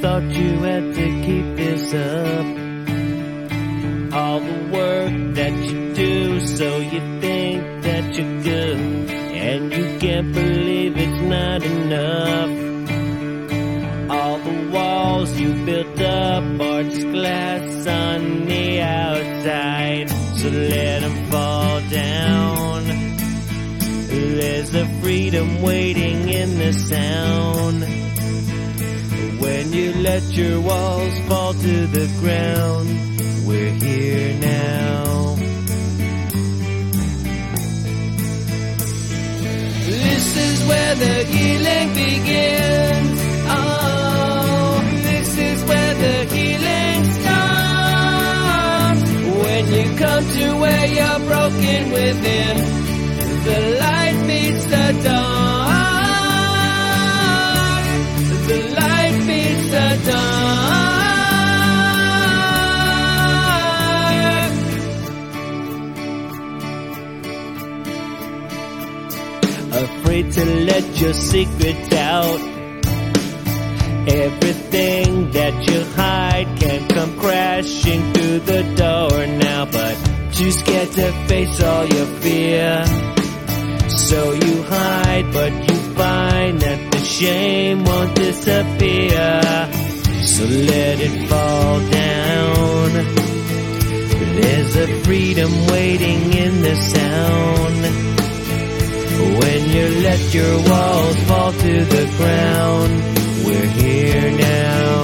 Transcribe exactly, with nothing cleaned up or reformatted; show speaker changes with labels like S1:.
S1: thought you had to keep this up. All the work that you do, so you think that you're good, and you can't believe it's not enough. All the walls you built up are just glass on the outside, so let them fall down. There's a freedom waiting in the sound. When you let your walls fall to the ground, we're here now. This is where the healing begins. Oh, this is where the healing starts. When you come to where you're broken within, the light meets the dark. The light meets the dark. Afraid to let your secrets out. Everything that you hide can come crashing through the door now, but too scared to face all your fear. So you hide, but you find that the shame won't disappear. So let it fall down. There's a freedom waiting in the sound. When you let your walls fall to the ground, we're here now.